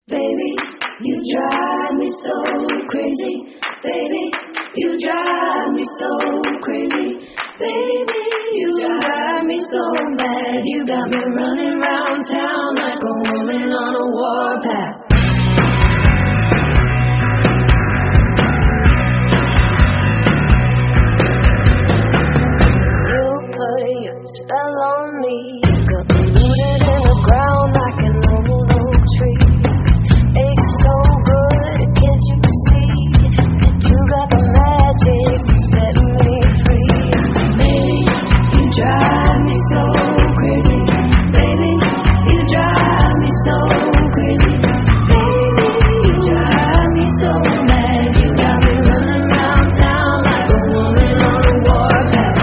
Baby, you drive me so crazy. Baby, you drive me so crazy. Baby, you drive me so mad. You got me running round town like a woman on a warpath. You put your spell on me. Got me rooted in the ground like an old oak tree. It's so good, can't you see? That you got the magic to set me free. Baby, you drive me so crazy. Baby, you drive me so crazy. Baby, you drive me so mad. You got me running around town like a woman on a warpath.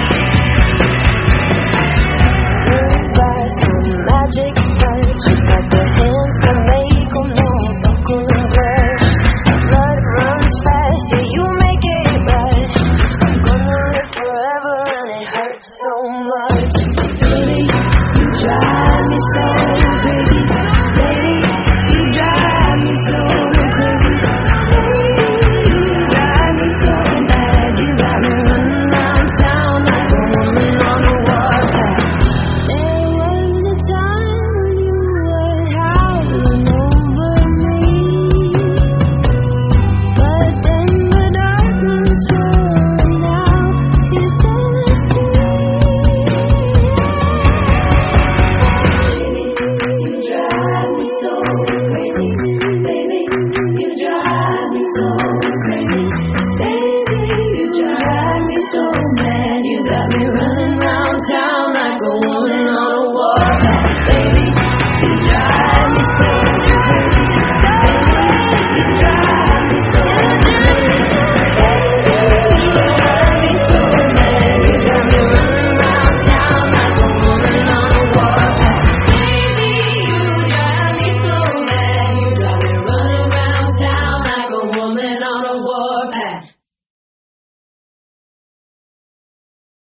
You got some magic touch. You got